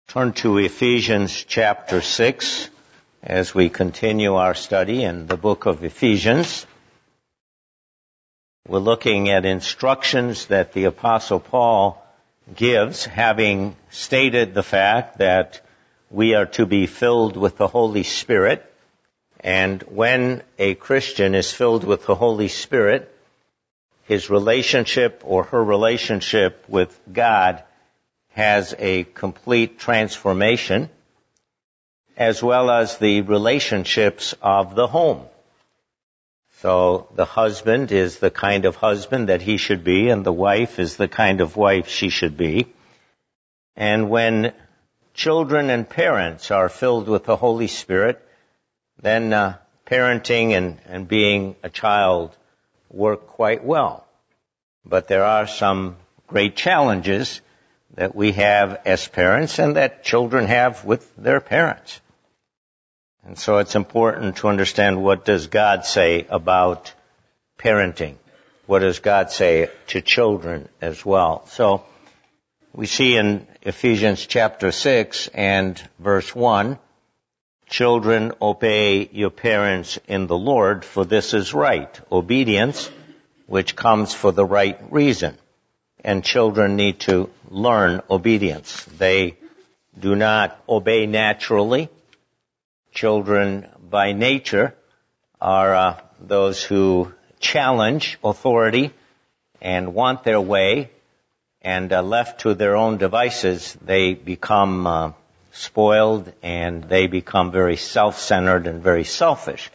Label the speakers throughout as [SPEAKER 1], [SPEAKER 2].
[SPEAKER 1] Turn to Ephesians chapter 6 as we continue our study in the book of Ephesians. We're looking at instructions that the Apostle Paul gives, having stated the fact that we are to be filled with the Holy Spirit. And when a Christian is filled with the Holy Spirit, his relationship or her relationship with God has a complete transformation, as well as the relationships of the home. So the husband is the kind of husband that he should be, and the wife is the kind of wife she should be. And when children and parents are filled with the Holy Spirit, then parenting and being a child work quite well. But there are some great challenges that we have as parents and that children have with their parents. And so it's important to understand, what does God say about parenting? What does God say to children as well? So we see in Ephesians chapter 6 and verse 1, "Children, obey your parents in the Lord, for this is right." Obedience, which comes for the right reason. And children need to learn obedience. They do not obey naturally. Children by nature are those who challenge authority and want their way, and left to their own devices, they become spoiled and they become very self-centered and very selfish.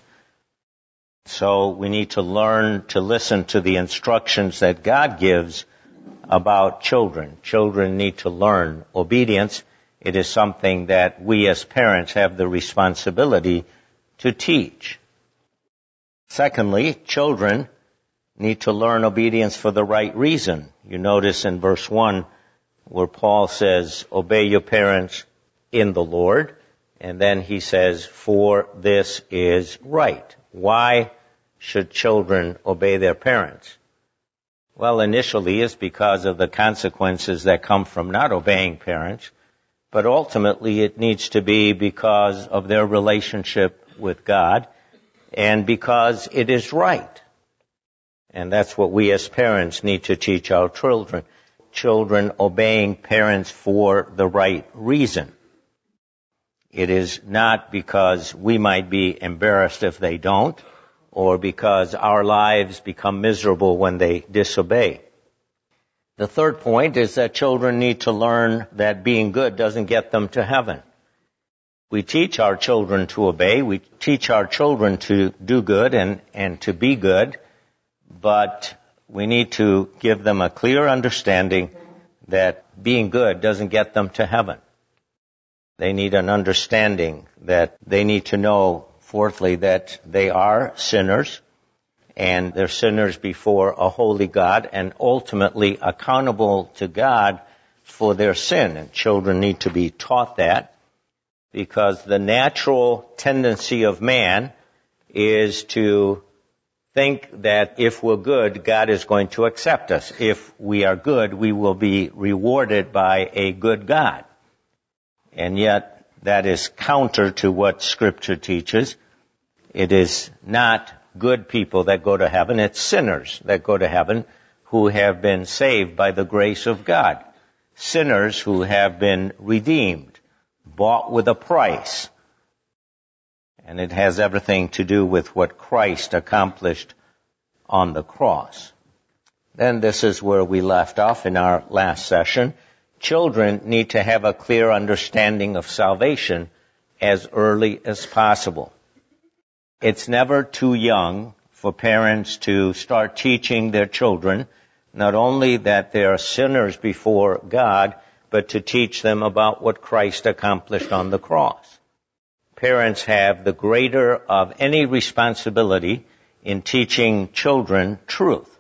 [SPEAKER 1] So we need to learn to listen to the instructions that God gives about children. Children need to learn obedience. It is something that we as parents have the responsibility to teach. Secondly, children need to learn obedience for the right reason. You notice in verse 1 where Paul says, "Obey your parents in the Lord." And then he says, "For this is right." Why should children obey their parents? Well, initially it's because of the consequences that come from not obeying parents, but ultimately it needs to be because of their relationship with God and because it is right. And that's what we as parents need to teach our children. Children obeying parents for the right reason. It is not because we might be embarrassed if they don't, or because our lives become miserable when they disobey. The third point is that children need to learn that being good doesn't get them to heaven. We teach our children to obey. We teach our children to do good and to be good, but we need to give them a clear understanding that being good doesn't get them to heaven. They need an understanding that they need to know, fourthly, that they are sinners, and they're sinners before a holy God, and ultimately accountable to God for their sin. And children need to be taught that, because the natural tendency of man is to think that if we're good, God is going to accept us. If we are good, we will be rewarded by a good God. And yet, that is counter to what Scripture teaches. It is not good people that go to heaven. It's sinners that go to heaven who have been saved by the grace of God. Sinners who have been redeemed, bought with a price. And it has everything to do with what Christ accomplished on the cross. Then this is where we left off in our last session. Children need to have a clear understanding of salvation as early as possible. It's never too young for parents to start teaching their children not only that they are sinners before God, but to teach them about what Christ accomplished on the cross. Parents have the greater of any responsibility in teaching children truth.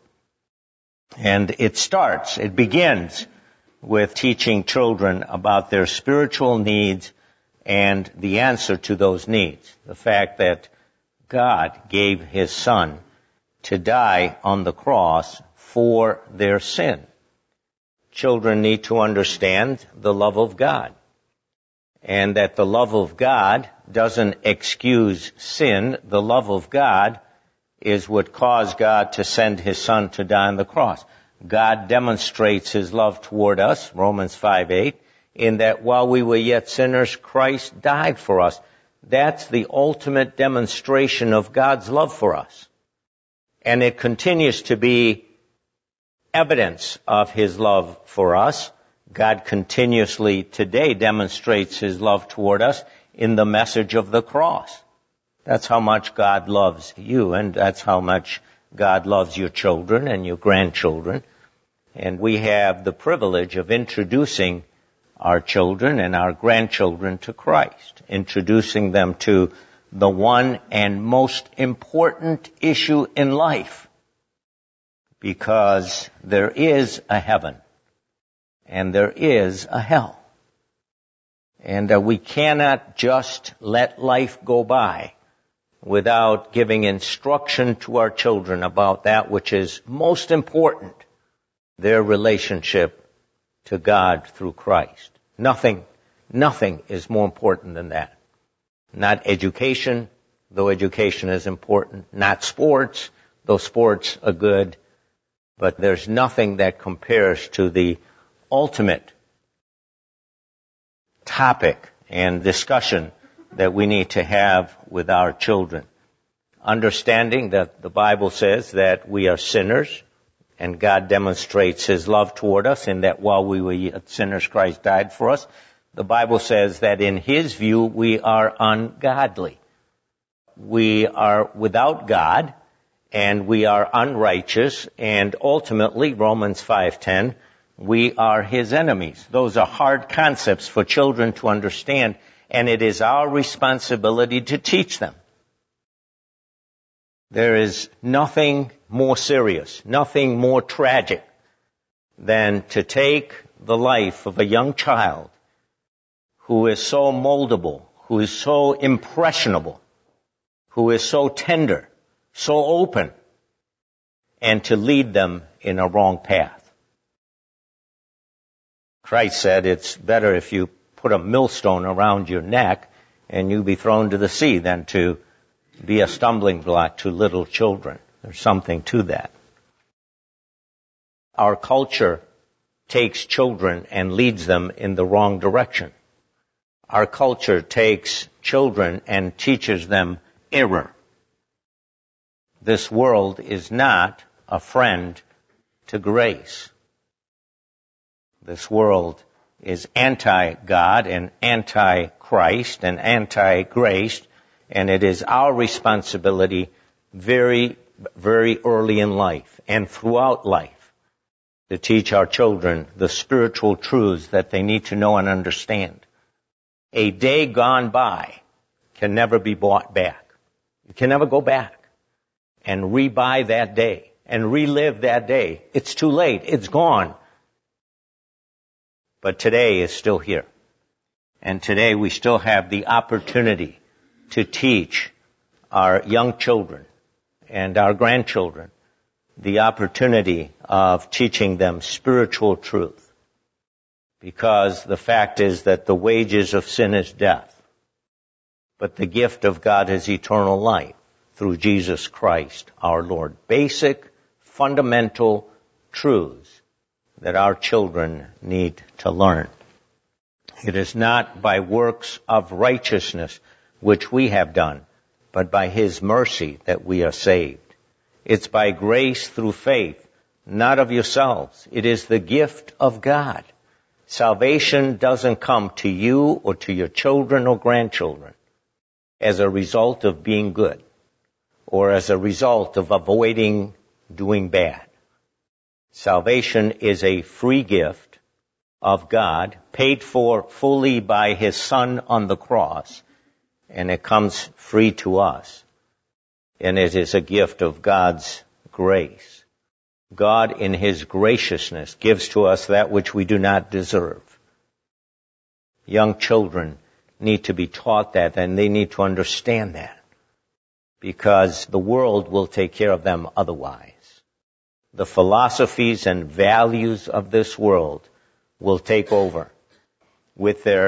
[SPEAKER 1] And it begins with teaching children about their spiritual needs and the answer to those needs. The fact that God gave His Son to die on the cross for their sin. Children need to understand the love of God. and that the love of God doesn't excuse sin. The love of God is what caused God to send His Son to die on the cross. God demonstrates His love toward us, Romans 5:8, in that while we were yet sinners, Christ died for us. That's the ultimate demonstration of God's love for us. And it continues to be evidence of His love for us. God continuously today demonstrates His love toward us in the message of the cross. That's how much God loves you, and that's how much God loves your children and your grandchildren. And we have the privilege of introducing our children and our grandchildren to Christ, introducing them to the one and most important issue in life, because there is a heaven and there is a hell. And we cannot just let life go by without giving instruction to our children about that which is most important, their relationship to God through Christ. Nothing is more important than that. Not education, though education is important. Not sports, though sports are good. But there's nothing that compares to the ultimate topic and discussion that we need to have with our children. Understanding that the Bible says that we are sinners, and God demonstrates His love toward us in that while we were yet sinners, Christ died for us. The Bible says that in His view, we are ungodly. We are without God, and we are unrighteous, and ultimately, Romans 5:10, we are His enemies. Those are hard concepts for children to understand, and it is our responsibility to teach them. There is nothing more serious, nothing more tragic than to take the life of a young child who is so moldable, who is so impressionable, who is so tender, so open, and to lead them in a wrong path. Christ said it's better if you put a millstone around your neck and you be thrown to the sea than to be a stumbling block to little children. There's something to that. Our culture takes children and leads them in the wrong direction. Our culture takes children and teaches them error. This world is not a friend to grace. This world is anti-God and anti-Christ and anti-grace, and it is our responsibility very, very early in life and throughout life to teach our children the spiritual truths that they need to know and understand. A day gone by can never be bought back. You can never go back and rebuy that day and relive that day. It's too late. It's gone. But today is still here. And today we still have the opportunity to teach our young children and our grandchildren the opportunity of teaching them spiritual truth. Because the fact is that the wages of sin is death, but the gift of God is eternal life through Jesus Christ our Lord. Basic, fundamental truths that our children need to learn. It is not by works of righteousness which we have done, but by His mercy that we are saved. It's by grace through faith, not of yourselves. It is the gift of God. Salvation doesn't come to you or to your children or grandchildren as a result of being good or as a result of avoiding doing bad. Salvation is a free gift of God, paid for fully by His Son on the cross, and it comes free to us. And it is a gift of God's grace. God, in His graciousness, gives to us that which we do not deserve. Young children need to be taught that, and they need to understand that, because the world will take care of them otherwise. The philosophies and values of this world will take over with their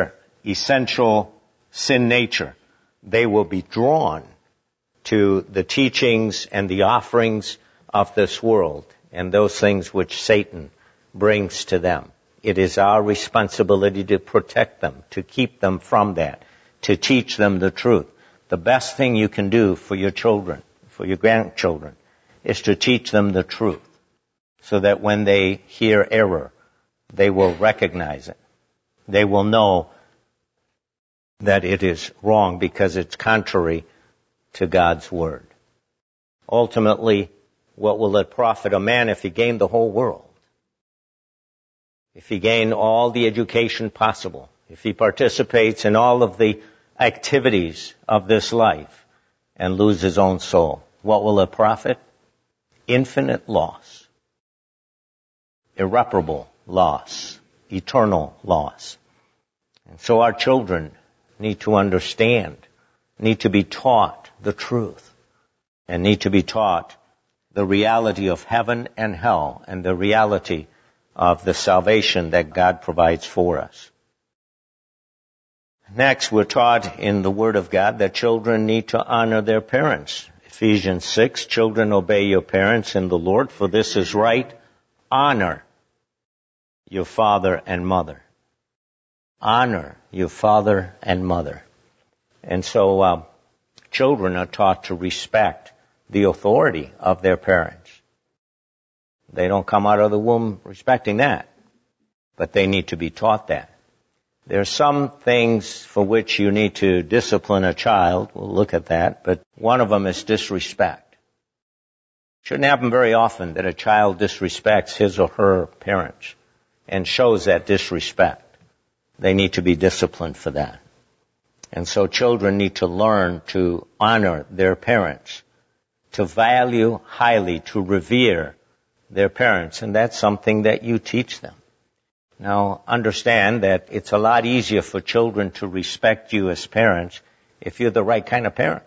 [SPEAKER 1] essential sin nature, they will be drawn to the teachings and the offerings of this world and those things which Satan brings to them. It is our responsibility to protect them, to keep them from that, to teach them the truth. The best thing you can do for your children, for your grandchildren, is to teach them the truth, so that when they hear error, they will recognize it. They will know that it is wrong because it's contrary to God's word. Ultimately, what will it profit a man if he gain the whole world? If he gain all the education possible, if he participates in all of the activities of this life and lose his own soul, what will it profit? Infinite loss, irreparable loss, eternal loss. And so our children need to understand, need to be taught the truth, and need to be taught the reality of heaven and hell and the reality of the salvation that God provides for us. Next, we're taught in the Word of God that children need to honor their parents. Ephesians 6, children, obey your parents in the Lord, for this is right. Honor your father and mother. Honor your father and mother. And so children are taught to respect the authority of their parents. They don't come out of the womb respecting that, but they need to be taught that. There are some things for which you need to discipline a child. We'll look at that, but one of them is disrespect. It shouldn't happen very often that a child disrespects his or her parents and shows that disrespect. They need to be disciplined for that. And so children need to learn to honor their parents, to value highly, to revere their parents, and that's something that you teach them. Now, understand that it's a lot easier for children to respect you as parents if you're the right kind of parents.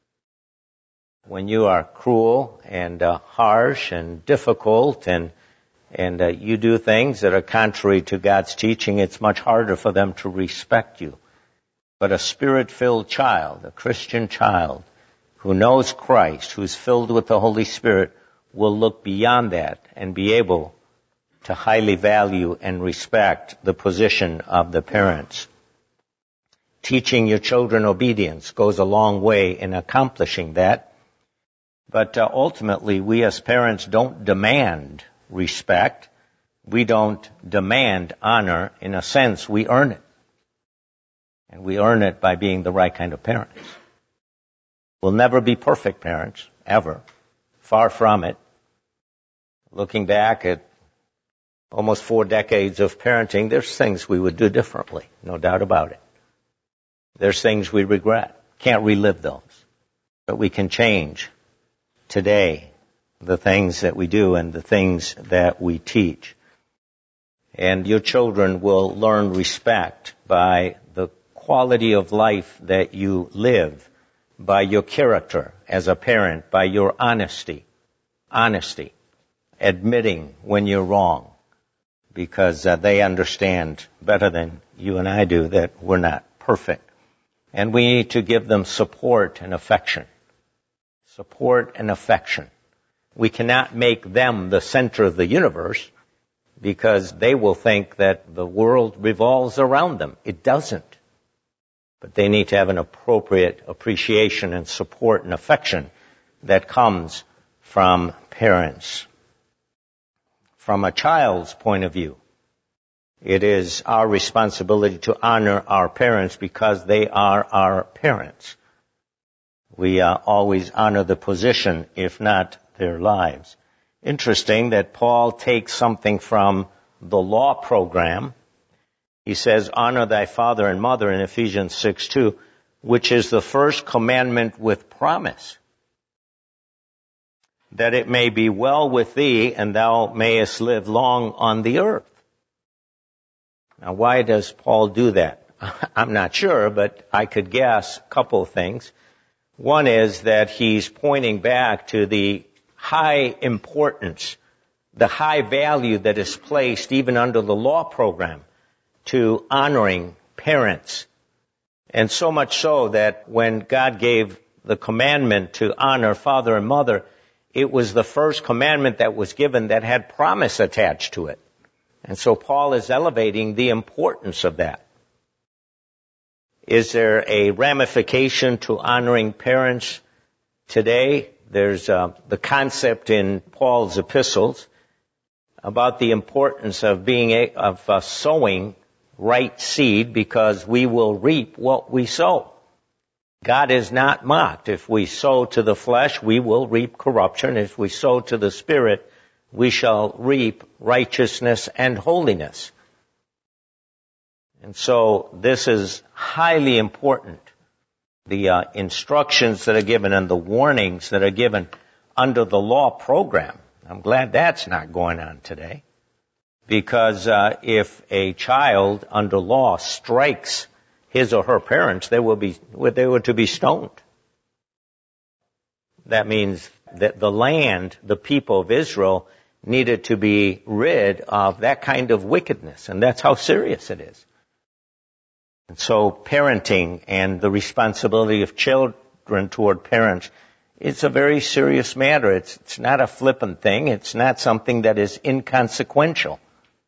[SPEAKER 1] When you are cruel and harsh and difficult and you do things that are contrary to God's teaching, it's much harder for them to respect you. But a Spirit-filled child, a Christian child, who knows Christ, who's filled with the Holy Spirit, will look beyond that and be able to highly value and respect the position of the parents. Teaching your children obedience goes a long way in accomplishing that. But ultimately, we as parents don't demand respect. We don't demand honor. In a sense, we earn it. And we earn it by being the right kind of parents. We'll never be perfect parents, ever. Far from it. Looking back at almost 4 decades of parenting, there's things we would do differently, no doubt about it. There's things we regret. Can't relive those. But we can change today the things that we do and the things that we teach. And your children will learn respect by the quality of life that you live, by your character as a parent, by your honesty, admitting when you're wrong, because they understand better than you and I do that we're not perfect. And we need to give them support and affection. Support and affection. We cannot make them the center of the universe because they will think that the world revolves around them. It doesn't. But they need to have an appropriate appreciation and support and affection that comes from parents. From a child's point of view, it is our responsibility to honor our parents because they are our parents. We always honor the position, if not their lives. Interesting that Paul takes something from the law program. He says, honor thy father and mother in Ephesians 6:2, which is the first commandment with promise, that it may be well with thee and thou mayest live long on the earth. Now, why does Paul do that? I'm not sure, but I could guess a couple of things. One is that he's pointing back to the high importance, the high value that is placed even under the law program to honoring parents. And so much so that when God gave the commandment to honor father and mother, it was the first commandment that was given that had promise attached to it. And so Paul is elevating the importance of that. Is there a ramification to honoring parents today? There's the concept in Paul's epistles about the importance of sowing right seed, because we will reap what we sow. God is not mocked. If we sow to the flesh, we will reap corruption. If we sow to the Spirit, we shall reap righteousness and holiness. And so this is highly important. The instructions that are given and the warnings that are given under the law program. I'm glad that's not going on today. Because if a child under law strikes his or her parents, they were to be stoned. That means that the land, the people of Israel, needed to be rid of that kind of wickedness, and that's how serious it is. And so parenting and the responsibility of children toward parents, it's a very serious matter. It's not a flippant thing. It's not something that is inconsequential.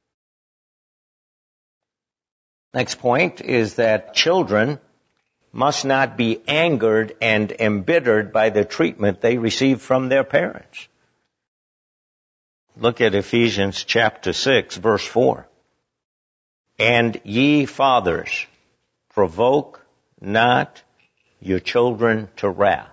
[SPEAKER 1] Next point is that children must not be angered and embittered by the treatment they receive from their parents. Look at Ephesians chapter 6, verse 4. And ye fathers, provoke not your children to wrath.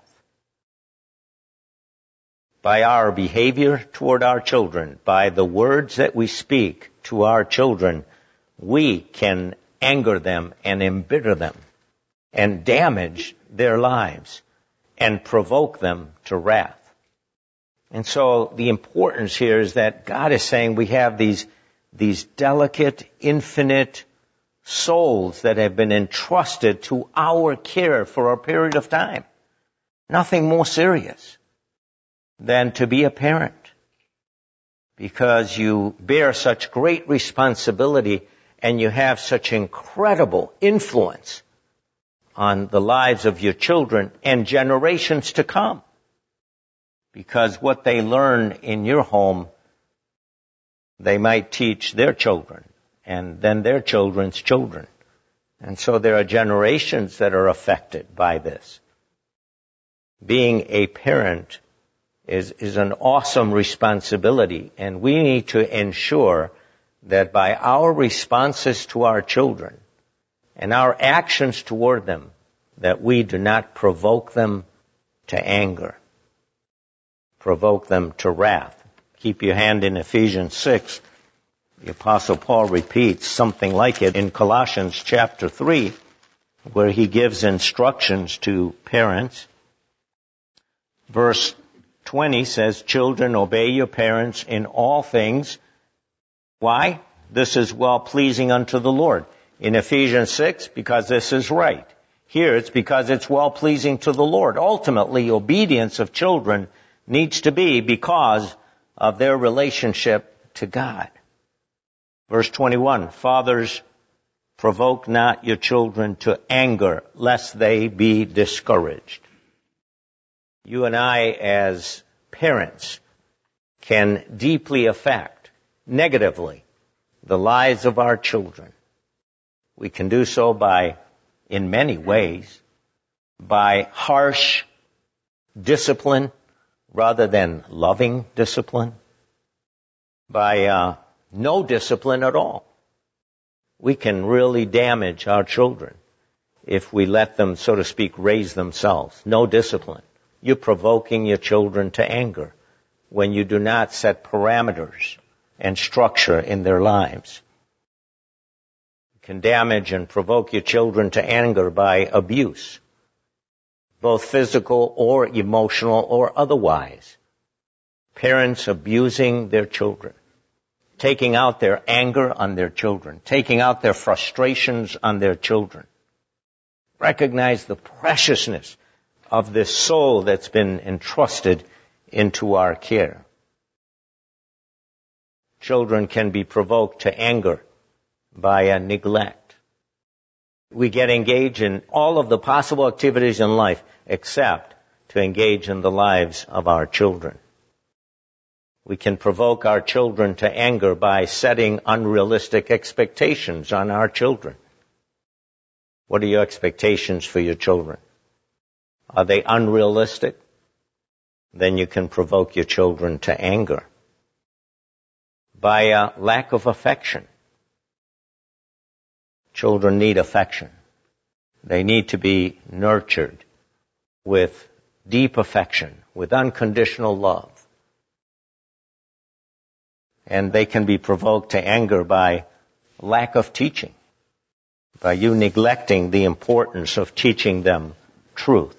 [SPEAKER 1] By our behavior toward our children, by the words that we speak to our children, we can anger them and embitter them and damage their lives and provoke them to wrath. And so the importance here is that God is saying we have these delicate, infinite souls that have been entrusted to our care for a period of time. Nothing more serious than to be a parent, because you bear such great responsibility and you have such incredible influence on the lives of your children and generations to come. Because what they learn in your home, they might teach their children, and then their children's children. And so there are generations that are affected by this. Being a parent is an awesome responsibility, and we need to ensure that by our responses to our children and our actions toward them, that we do not provoke them to anger, provoke them to wrath. Keep your hand in Ephesians 6. The Apostle Paul repeats something like it in Colossians chapter 3, where he gives instructions to parents. Verse 20 says, children, obey your parents in all things. Why? This is well-pleasing unto the Lord. In Ephesians 6, because this is right. Here it's because it's well-pleasing to the Lord. Ultimately, obedience of children needs to be because of their relationship to God. Verse 21, fathers, provoke not your children to anger, lest they be discouraged. You and I, as parents, can deeply affect, negatively, the lives of our children. We can do so in many ways, by harsh discipline rather than loving discipline, by no discipline at all. We can really damage our children if we let them, so to speak, raise themselves. No discipline. You're provoking your children to anger when you do not set parameters and structure in their lives. You can damage and provoke your children to anger by abuse, both physical or emotional or otherwise. Parents abusing their children, taking out their anger on their children, taking out their frustrations on their children. Recognize the preciousness of this soul that's been entrusted into our care. Children can be provoked to anger by neglect. We get engaged in all of the possible activities in life except to engage in the lives of our children. We can provoke our children to anger by setting unrealistic expectations on our children. What are your expectations for your children? Are they unrealistic? Then you can provoke your children to anger. By a lack of affection. Children need affection. They need to be nurtured with deep affection, with unconditional love. And they can be provoked to anger by lack of teaching, by you neglecting the importance of teaching them truth.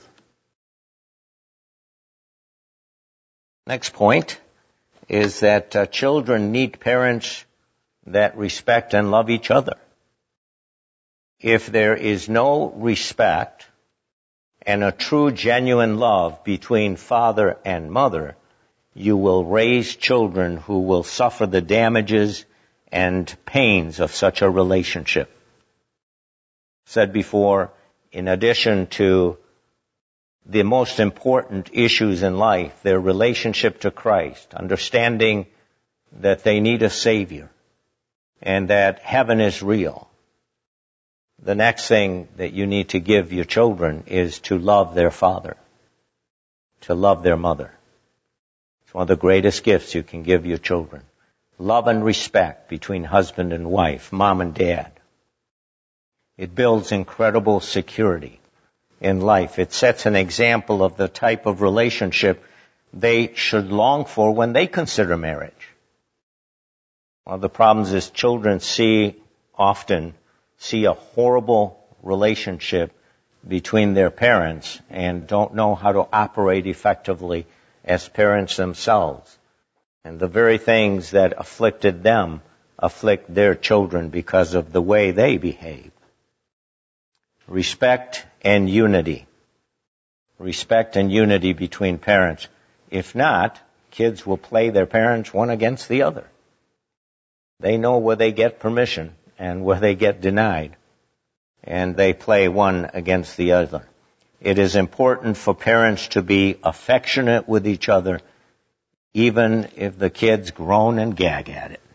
[SPEAKER 1] Next point is that children need parents that respect and love each other. If there is no respect and a true, genuine love between father and mother, you will raise children who will suffer the damages and pains of such a relationship. Said before, in addition to the most important issues in life, their relationship to Christ, understanding that they need a Savior and that heaven is real, the next thing that you need to give your children is to love their father, to love their mother. It's one of the greatest gifts you can give your children. Love and respect between husband and wife, mom and dad. It builds incredible security in life. It sets an example of the type of relationship they should long for when they consider marriage. One of the problems is children often see a horrible relationship between their parents and don't know how to operate effectively as parents themselves. And the very things that afflicted them afflict their children because of the way they behave. Respect and unity. Respect and unity between parents. If not, kids will play their parents one against the other. They know where they get permission and where they get denied, and they play one against the other. It is important for parents to be affectionate with each other, even if the kids groan and gag at it.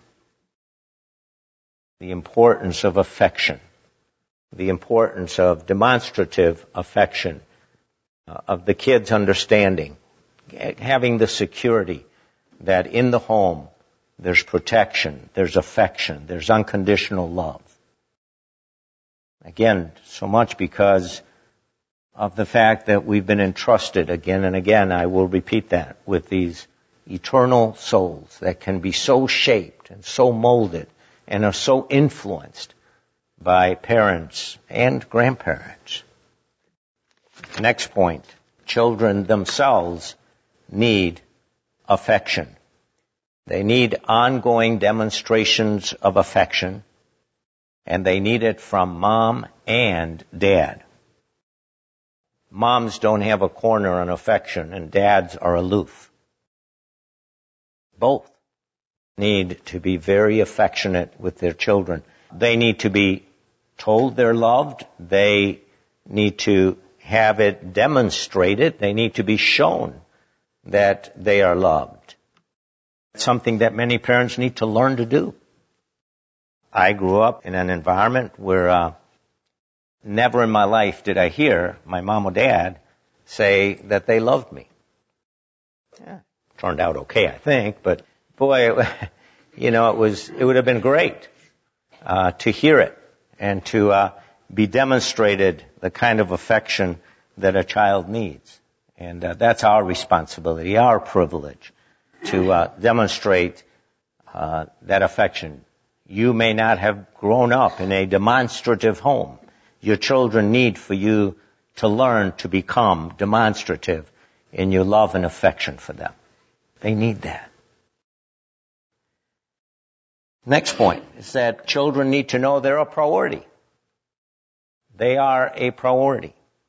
[SPEAKER 1] The importance of affection, the importance of demonstrative affection, of the kids understanding, having the security that in the home there's protection, there's affection, there's unconditional love. Again, so much because of the fact that we've been entrusted again and again, I will repeat that, with these eternal souls that can be so shaped and so molded and are so influenced by parents and grandparents. Next point, children themselves need affection. They need ongoing demonstrations of affection, and they need it from mom and dad. Moms don't have a corner on affection, and dads are aloof. Both need to be very affectionate with their children. They need to be told they're loved. They need to have it demonstrated. They need to be shown that they are loved. It's something that many parents need to learn to do. I grew up in an environment where never in my life did I hear my mom or dad say that they loved me. Yeah, turned out okay, I think, but boy, it would have been great to hear it and to be demonstrated the kind of affection that a child needs. And that's our responsibility, our privilege, to demonstrate that affection. You may not have grown up in a demonstrative home. Your children need for you to learn to become demonstrative in your love and affection for them. They need that. Next point is that children need to know they're a priority. They are a priority.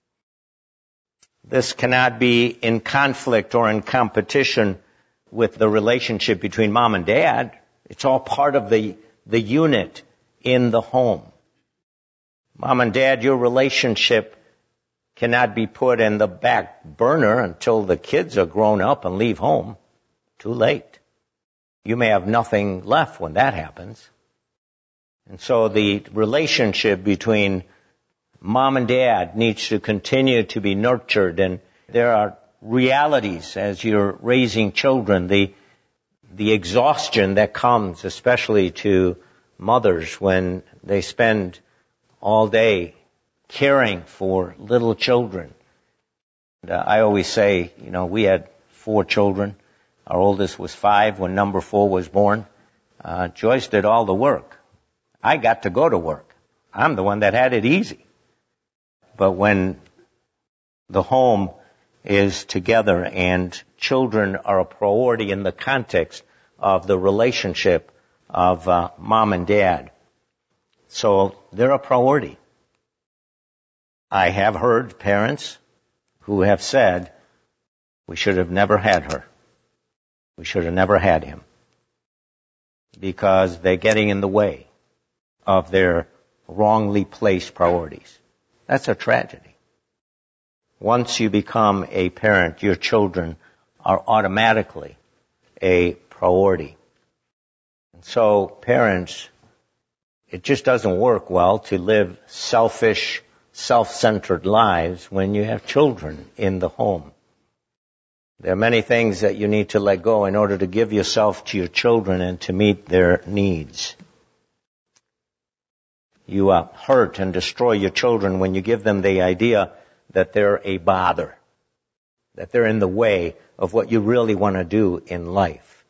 [SPEAKER 1] This cannot be in conflict or in competition with the relationship between mom and dad. It's all part of the unit in the home. Mom and Dad, your relationship cannot be put in the back burner until the kids are grown up and leave home. Too late. You may have nothing left when that happens. And so the relationship between Mom and Dad needs to continue to be nurtured, and there are realities as you're raising children, the exhaustion that comes, especially to mothers when they spend all day caring for little children. And, I always say, we had 4 children. Our oldest was 5 when number 4 was born. Joyce did all the work. I got to go to work. I'm the one that had it easy. But when the home is together and children are a priority in the context of the relationship of Mom and Dad, so they're a priority. I have heard parents who have said, we should have never had her. We should have never had him. Because they're getting in the way of their wrongly placed priorities. That's a tragedy. Once you become a parent, your children are automatically a priority. And so, parents, it just doesn't work well to live selfish, self-centered lives when you have children in the home. There are many things that you need to let go in order to give yourself to your children and to meet their needs. You hurt and destroy your children when you give them the idea that they're a bother, that they're in the way of what you really want to do in life.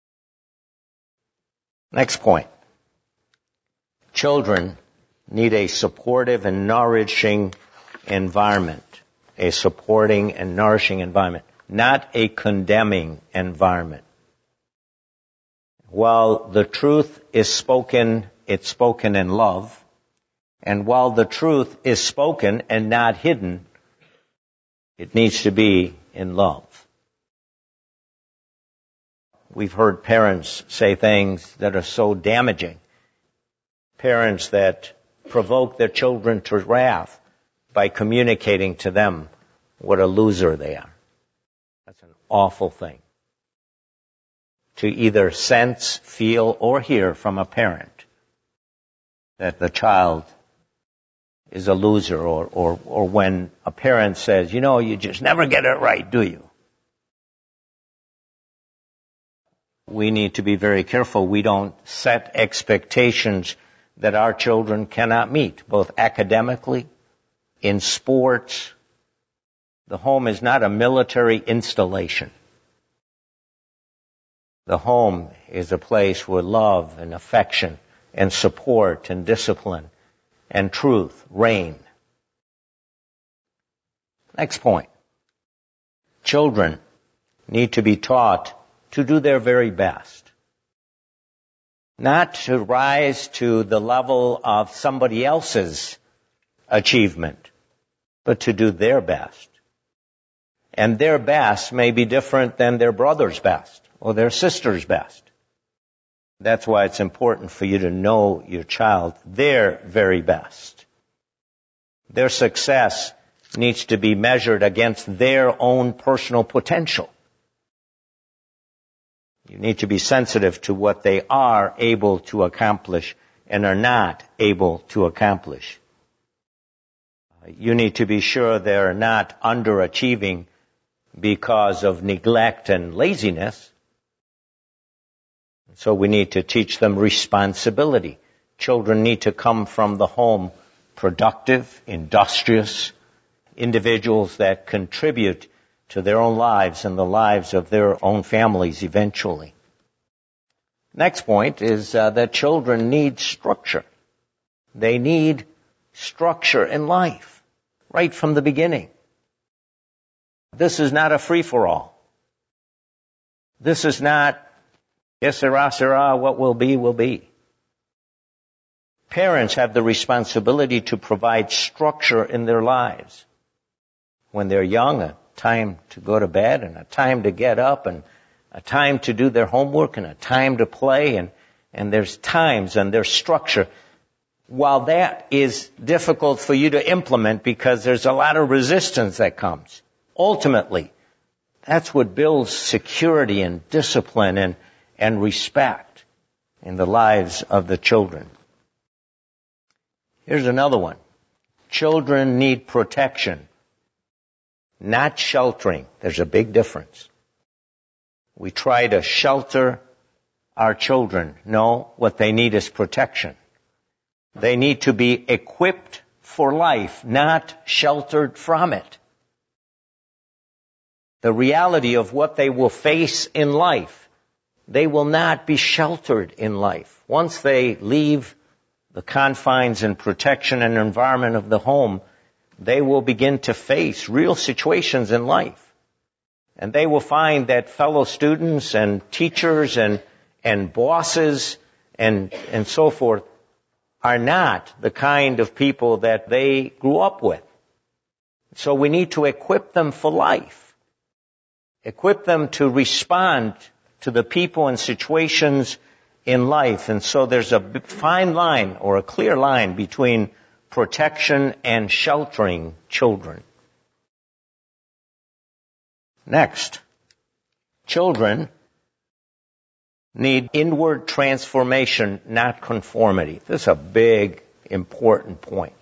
[SPEAKER 1] Next point. Children need a supportive and nourishing environment. A supporting and nourishing environment, not a condemning environment. While the truth is spoken, it's spoken in love. And while the truth is spoken and not hidden, it needs to be in love. We've heard parents say things that are so damaging. Parents that provoke their children to wrath by communicating to them what a loser they are. That's an awful thing. To either sense, feel, or hear from a parent that the child is a loser, or when a parent says, you just never get it right, do you? We need to be very careful we don't set expectations that our children cannot meet, both academically, in sports. The home is not a military installation. The home is a place where love and affection and support and discipline and truth reign. Next point. Children need to be taught to do their very best. Not to rise to the level of somebody else's achievement, but to do their best. And their best may be different than their brother's best or their sister's best. That's why it's important for you to know your child, their very best. Their success needs to be measured against their own personal potential. You need to be sensitive to what they are able to accomplish and are not able to accomplish. You need to be sure they're not underachieving because of neglect and laziness. So we need to teach them responsibility. Children need to come from the home productive, industrious individuals that contribute to their own lives and the lives of their own families eventually. Next point is that children need structure. They need structure in life right from the beginning. This is not a free-for-all. This is not, yes, sirrah, what will be, will be. Parents have the responsibility to provide structure in their lives. When they're young, a time to go to bed and a time to get up and a time to do their homework and a time to play and there's times and there's structure. while that is difficult for you to implement because there's a lot of resistance that comes, ultimately, that's what builds security and discipline and respect in the lives of the children. Here's another one. Children need protection, not sheltering. There's a big difference. We try to shelter our children. No, what they need is protection. They need to be equipped for life, not sheltered from it. The reality of what they will face in life, they will not be sheltered in life. Once they leave the confines and protection and environment of the home, they will begin to face real situations in life. And they will find that fellow students and teachers and bosses and so forth are not the kind of people that they grew up with. So we need to equip them for life. Equip them to respond to the people and situations in life. And so there's a fine line or a clear line between protection and sheltering children. Next, children need inward transformation, not conformity. This is a big, important point.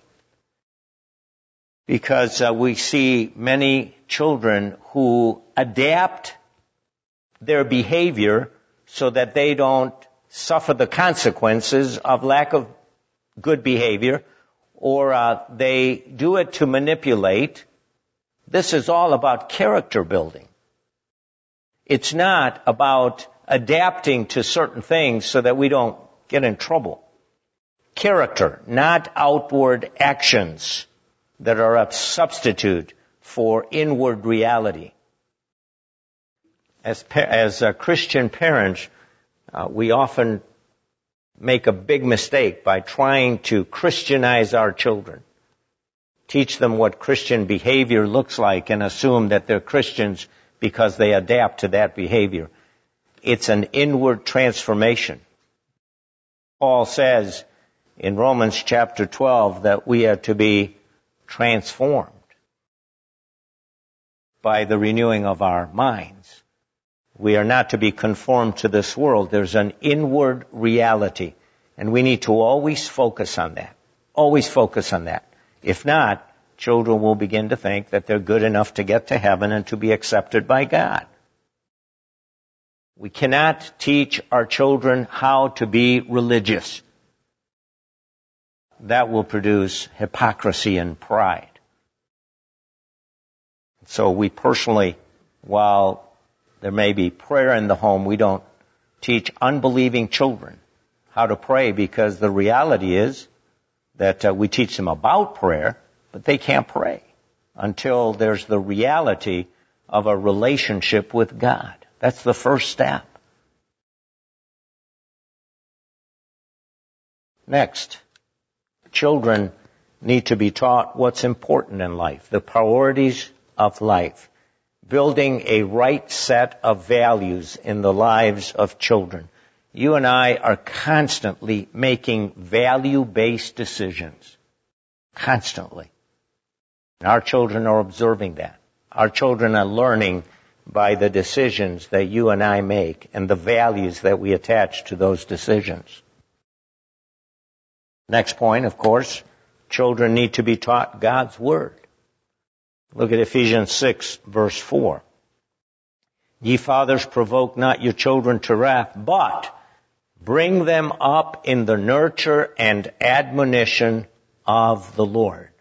[SPEAKER 1] Because we see many children who adapt their behavior so that they don't suffer the consequences of lack of good behavior, or they do it to manipulate. This is all about character building. It's not about adapting to certain things so that we don't get in trouble. Character, not outward actions that are a substitute for inward reality. As Christian parents, we often make a big mistake by trying to Christianize our children. Teach them what Christian behavior looks like and assume that they're Christians because they adapt to that behavior. It's an inward transformation. Paul says in Romans chapter 12 that we are to be transformed by the renewing of our minds. We are not to be conformed to this world. There's an inward reality, and we need to always focus on that. Always focus on that. If not, children will begin to think that they're good enough to get to heaven and to be accepted by God. We cannot teach our children how to be religious. That will produce hypocrisy and pride. So we personally, while there may be prayer in the home, we don't teach unbelieving children how to pray, because the reality is that we teach them about prayer, but they can't pray until there's the reality of a relationship with God. That's the first step. Next, children need to be taught what's important in life, the priorities of life, building a right set of values in the lives of children. You and I are constantly making value-based decisions. Constantly. And our children are observing that. Our children are learning by the decisions that you and I make and the values that we attach to those decisions. Next point, of course, children need to be taught God's Word. Look at Ephesians 6, verse 4. Ye fathers, provoke not your children to wrath, but bring them up in the nurture and admonition of the Lord.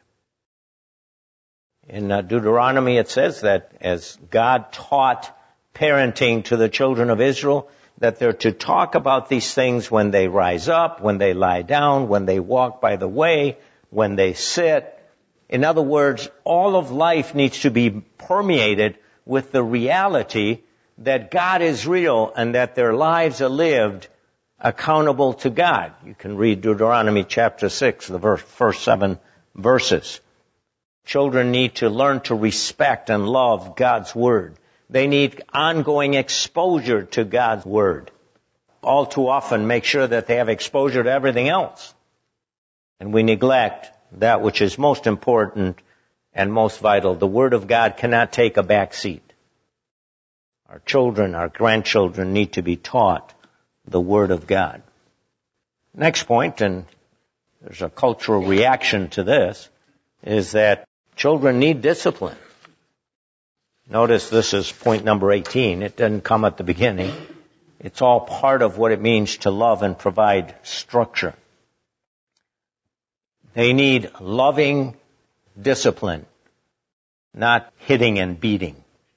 [SPEAKER 1] In Deuteronomy it says that as God taught parenting to the children of Israel, that they're to talk about these things when they rise up, when they lie down, when they walk by the way, when they sit. In other words, all of life needs to be permeated with the reality that God is real and that their lives are lived accountable to God. You can read Deuteronomy chapter 6, the first 7 verses. Children need to learn to respect and love God's Word. They need ongoing exposure to God's Word. All too often, make sure that they have exposure to everything else. and we neglect that which is most important and most vital. The Word of God cannot take a back seat. Our children, our grandchildren need to be taught the Word of God. Next point, and there's a cultural reaction to this, is that children need discipline. Notice this is point number 18. It doesn't come at the beginning. It's all part of what it means to love and provide structure. They need loving discipline, not hitting and beating.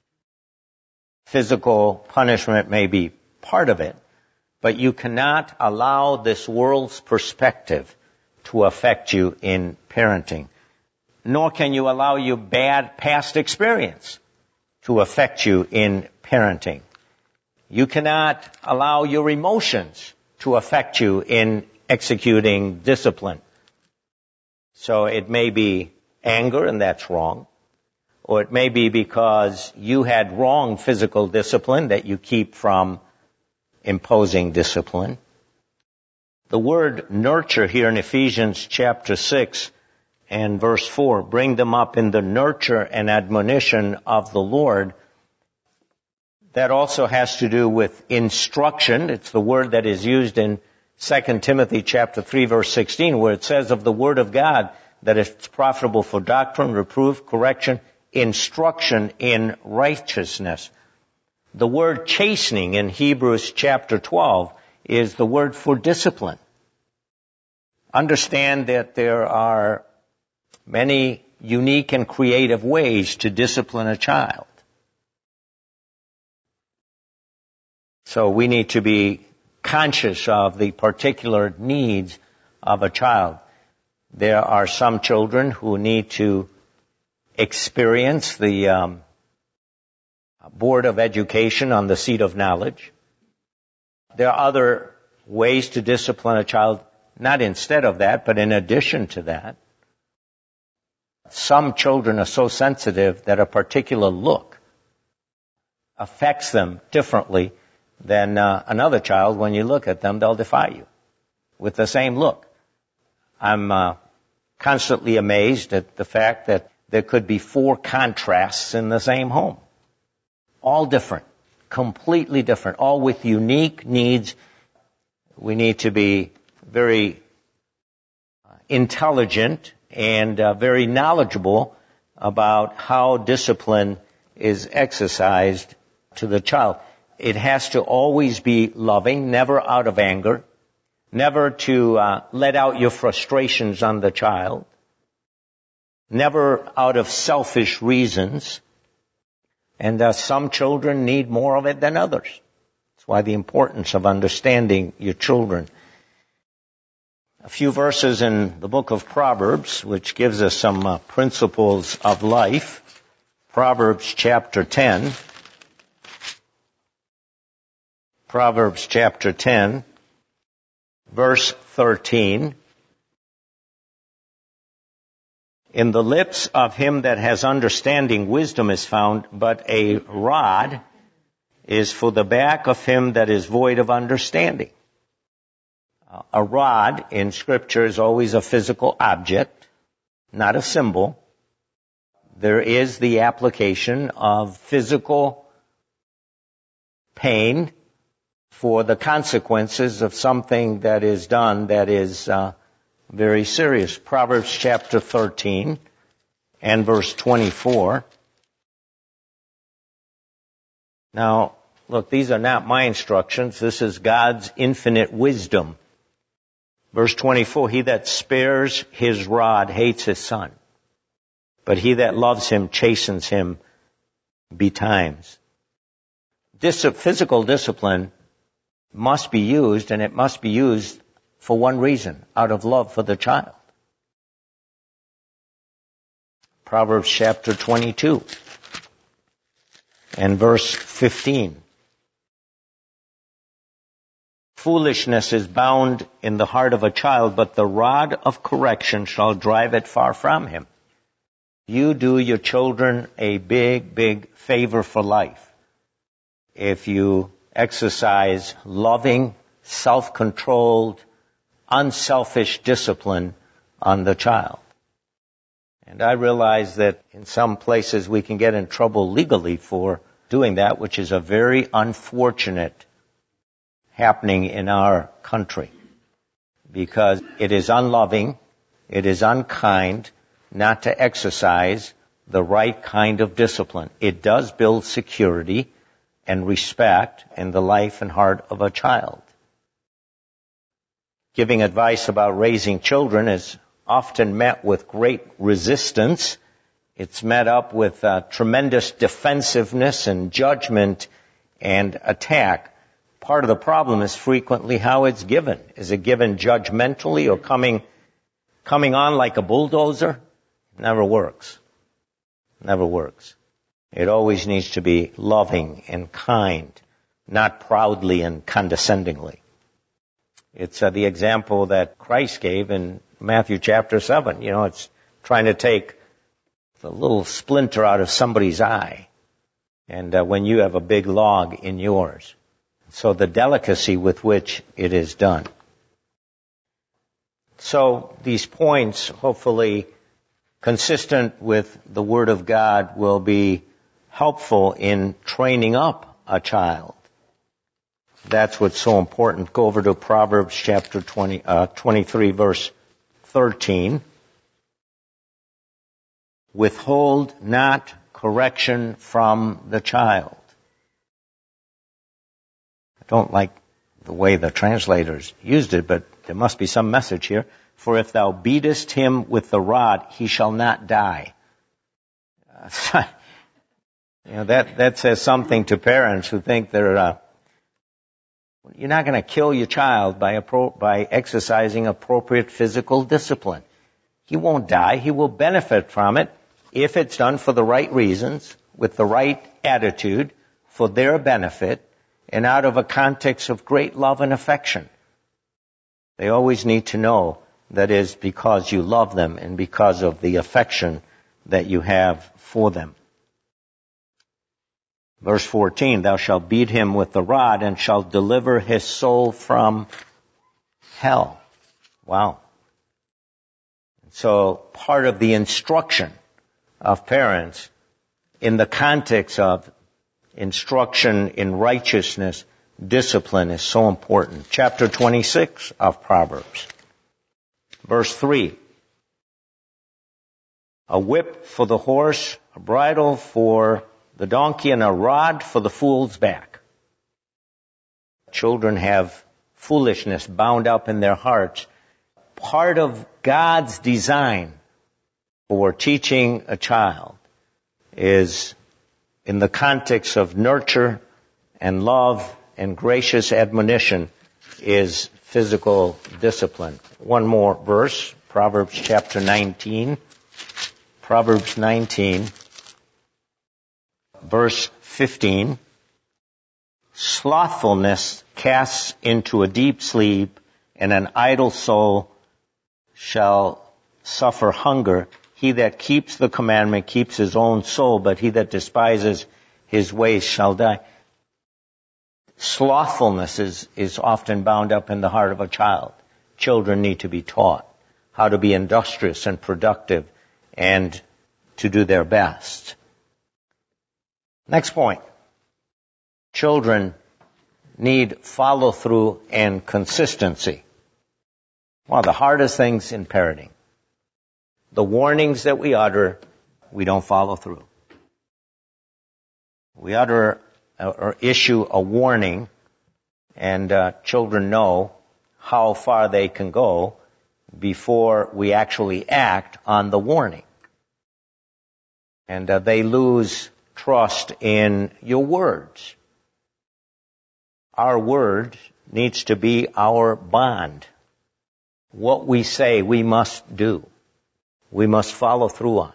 [SPEAKER 1] Physical punishment may be part of it, but you cannot allow this world's perspective to affect you in parenting. Nor can you allow your bad past experience to affect you in parenting. You cannot allow your emotions to affect you in executing discipline. So it may be anger, and that's wrong. Or it may be because you had wrong physical discipline that you keep from imposing discipline. The word nurture here in Ephesians chapter 6 and verse 4, bring them up in the nurture and admonition of the Lord. That also has to do with instruction. It's the word that is used in 2 Timothy chapter 3 verse 16, where it says of the Word of God that it's profitable for doctrine, reproof, correction, instruction in righteousness. The word chastening in Hebrews chapter 12 is the word for discipline. Understand that there are many unique and creative ways to discipline a child. So we need to be conscious of the particular needs of a child. There are some children who need to experience the Board of Education on the seat of knowledge. There are other ways to discipline a child, not instead of that, but in addition to that. Some children are so sensitive that a particular look affects them differently than another child. When you look at them, they'll defy you with the same look. I'm constantly amazed at the fact that there could be 4 contrasts in the same home. All different, completely different, all with unique needs. We need to be very intelligent and very knowledgeable about how discipline is exercised to the child. It has to always be loving, never out of anger, never to let out your frustrations on the child, never out of selfish reasons. And some children need more of it than others. That's why the importance of understanding your children. A few verses in the book of Proverbs, which gives us some principles of life. Proverbs chapter 10. Proverbs chapter 10, verse 13. In the lips of him that has understanding wisdom is found, but a rod is for the back of him that is void of understanding. A rod in Scripture is always a physical object, not a symbol. There is the application of physical pain for the consequences of something that is done that is very serious. Proverbs chapter 13 and verse 24. Now, look, these are not my instructions. This is God's infinite wisdom. Verse 24, he that spares his rod hates his son, but he that loves him chastens him betimes. Physical discipline must be used, and it must be used for one reason, out of love for the child. Proverbs chapter 22 and verse 15. Foolishness is bound in the heart of a child, but the rod of correction shall drive it far from him. You do your children a big, big favor for life if you exercise loving, self-controlled, unselfish discipline on the child. And I realize that in some places we can get in trouble legally for doing that, which is a very unfortunate happening in our country, because it is unloving, it is unkind not to exercise the right kind of discipline. It does build security and respect in the life and heart of a child. Giving advice about raising children is often met with great resistance. It's met up with tremendous defensive-ness and judgment and attack. Part of the problem is frequently how it's given. Is it given judgmentally or coming on like a bulldozer? Never works. Never works. It always needs to be loving and kind, not proudly and condescendingly. It's the example that Christ gave in Matthew chapter 7. You know, it's trying to take the little splinter out of somebody's eye, and when you have a big log in yours. So the delicacy with which it is done. So these points, hopefully consistent with the Word of God, will be helpful in training up a child. That's what's so important. Go over to Proverbs chapter 23, verse 13. Withhold not correction from the child. I don't like the way the translators used it, but there must be some message here. For if thou beatest him with the rod, he shall not die. That says something to parents who think you're not going to kill your child by exercising appropriate physical discipline. He won't die. He will benefit from it if it's done for the right reasons, with the right attitude, for their benefit, and out of a context of great love and affection. They always need to know that is because you love them and because of the affection that you have for them. Verse 14, thou shalt beat him with the rod and shalt deliver his soul from hell. Wow. So part of the instruction of parents in the context of instruction in righteousness, discipline is so important. Chapter 26 of Proverbs. Verse 3. A whip for the horse, a bridle for the donkey, and a rod for the fool's back. Children have foolishness bound up in their hearts. Part of God's design for teaching a child is in the context of nurture and love and gracious admonition is physical discipline. One more verse, Proverbs chapter 19. Proverbs 19, verse 15. Slothfulness casts into a deep sleep, and an idle soul shall suffer hunger. He that keeps the commandment keeps his own soul, but he that despises his ways shall die. Slothfulness is often bound up in the heart of a child. Children need to be taught how to be industrious and productive and to do their best. Next point. Children need follow-through and consistency. One of the hardest things in parenting. The warnings that we utter, we don't follow through. We utter or issue a warning, and children know how far they can go before we actually act on the warning. And they lose trust in your words. Our word needs to be our bond. What we say, we must do. We must follow through on.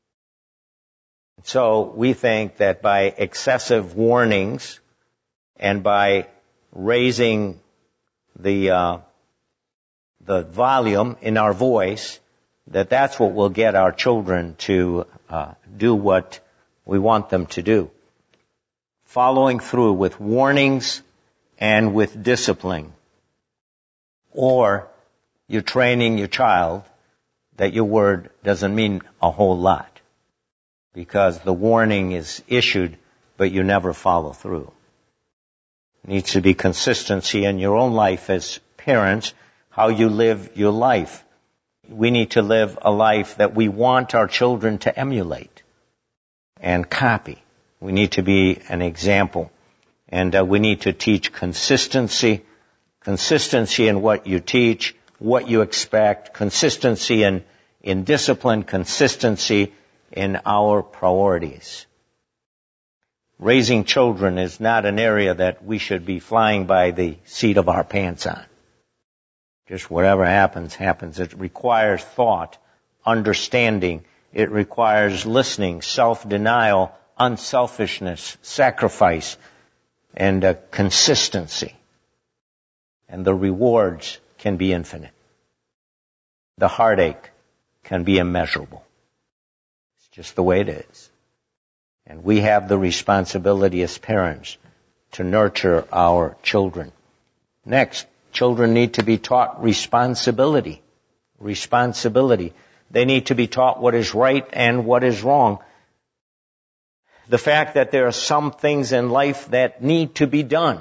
[SPEAKER 1] So we think that by excessive warnings and by raising the volume in our voice, that's what will get our children to do what we want them to do. Following through with warnings and with discipline. Or you're training your child that your word doesn't mean a whole lot, because the warning is issued, but you never follow through. There needs to be consistency in your own life as parents, how you live your life. We need to live a life that we want our children to emulate and copy. We need to be an example. And we need to teach consistency in what you teach, what you expect, consistency in discipline, consistency in our priorities. Raising children is not an area that we should be flying by the seat of our pants on. Just whatever happens, happens. It requires thought, understanding. It requires listening, self-denial, unselfishness, sacrifice, and consistency. And the rewards can be infinite. The heartache can be immeasurable. It's just the way it is. And we have the responsibility as parents to nurture our children. Next, children need to be taught responsibility. Responsibility. They need to be taught what is right and what is wrong. The fact that there are some things in life that need to be done,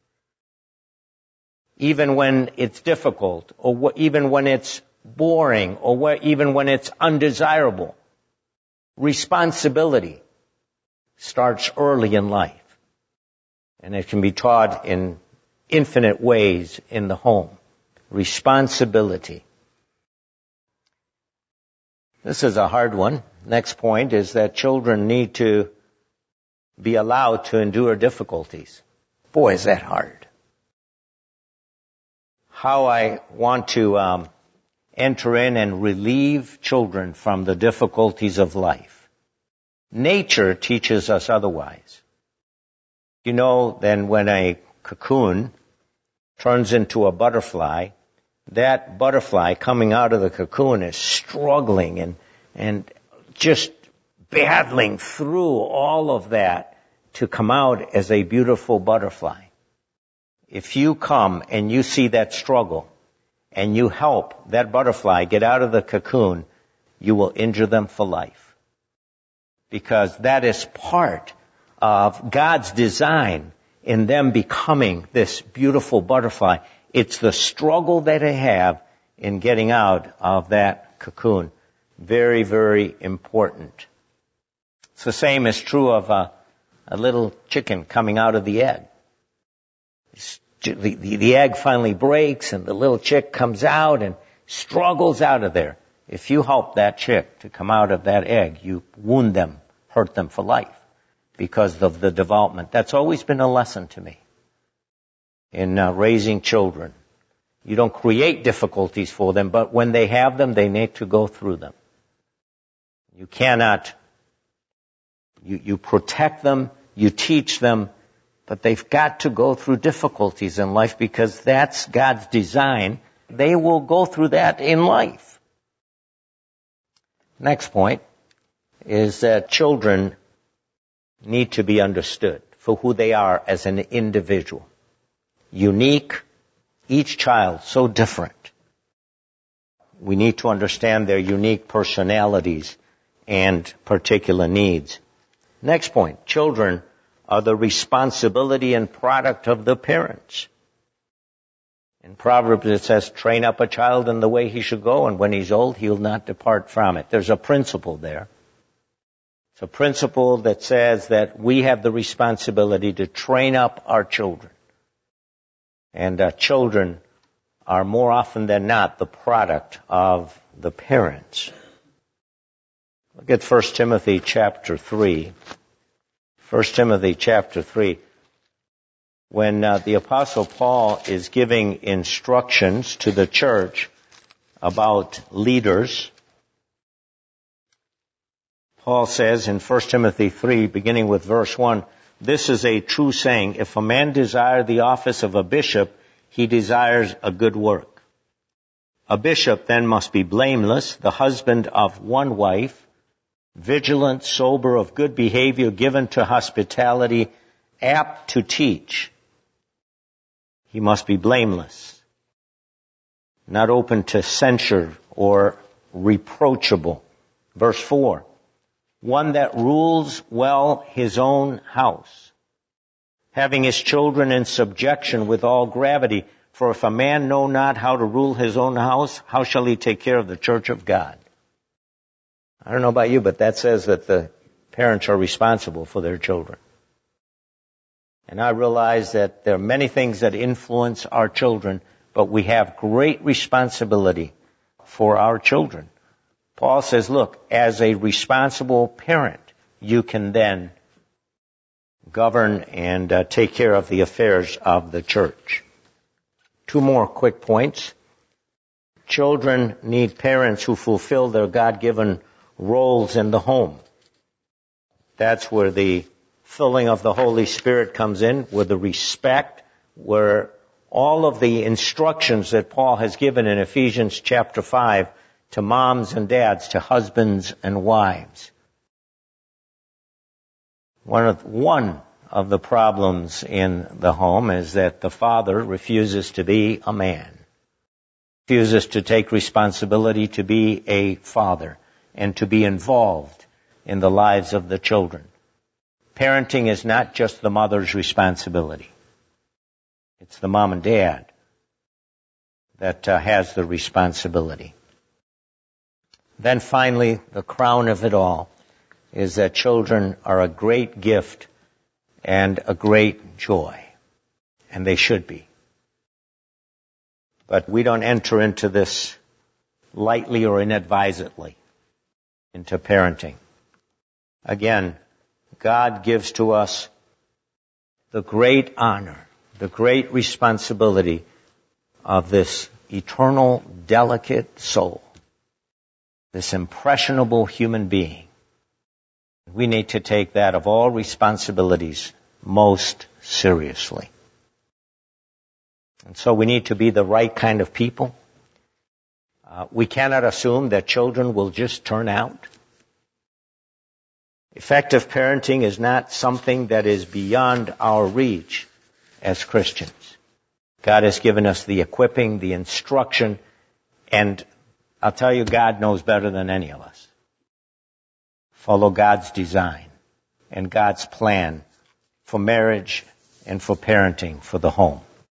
[SPEAKER 1] even when it's difficult, or even when it's boring, or even when it's undesirable. Responsibility starts early in life, and it can be taught in infinite ways in the home. Responsibility. This is a hard one. Next point is that children need to be allowed to endure difficulties. Boy, is that hard. How I want to enter in and relieve children from the difficulties of life. Nature teaches us otherwise. You know, then when a cocoon turns into a butterfly, that butterfly coming out of the cocoon is struggling and just battling through all of that to come out as a beautiful butterfly. If you come and you see that struggle and you help that butterfly get out of the cocoon, you will injure them for life. Because that is part of God's design in them becoming this beautiful butterfly. It's the struggle that they have in getting out of that cocoon. Very, very important. It's the same is true of a little chicken coming out of the egg. The egg finally breaks and the little chick comes out and struggles out of there. If you help that chick to come out of that egg, you wound them, hurt them for life because of the development. That's always been a lesson to me in raising children. You don't create difficulties for them, but when they have them, they need to go through them. You cannot, you protect them, you teach them, but they've got to go through difficulties in life because that's God's design. They will go through that in life. Next point is that children need to be understood for who they are as an individual. Unique, each child so different. We need to understand their unique personalities and particular needs. Next point, children are the responsibility and product of the parents. In Proverbs it says, train up a child in the way he should go, and when he's old, he'll not depart from it. There's a principle there. It's a principle that says that we have the responsibility to train up our children. And children are more often than not the product of the parents. Look at 1 Timothy chapter 3. 1 Timothy chapter 3. When the Apostle Paul is giving instructions to the church about leaders, Paul says in 1 Timothy 3, beginning with verse 1, this is a true saying, if a man desire the office of a bishop, he desires a good work. A bishop then must be blameless, the husband of one wife, vigilant, sober, of good behavior, given to hospitality, apt to teach. He must be blameless, not open to censure or reproachable. Verse 4, one that rules well his own house, having his children in subjection with all gravity. For if a man know not how to rule his own house, how shall he take care of the church of God? I don't know about you, but that says that the parents are responsible for their children. And I realize that there are many things that influence our children, but we have great responsibility for our children. Paul says, look, as a responsible parent, you can then govern and take care of the affairs of the church. Two more quick points. Children need parents who fulfill their God-given roles in the home. That's where the filling of the Holy Spirit comes in, where the respect, where all of the instructions that Paul has given in Ephesians chapter 5 to moms and dads, to husbands and wives. One of the problems in the home is that the father refuses to be a man, refuses to take responsibility to be a father and to be involved in the lives of the children. Parenting is not just the mother's responsibility. It's the mom and dad that has the responsibility. Then finally, the crown of it all is that children are a great gift and a great joy. And they should be. But we don't enter into this lightly or inadvisedly, into parenting. Again, God gives to us the great honor, the great responsibility of this eternal, delicate soul, this impressionable human being. We need to take that of all responsibilities most seriously. And so we need to be the right kind of people. We cannot assume that children will just turn out. Effective parenting is not something that is beyond our reach as Christians. God has given us the equipping, the instruction, and I'll tell you, God knows better than any of us. Follow God's design and God's plan for marriage and for parenting for the home.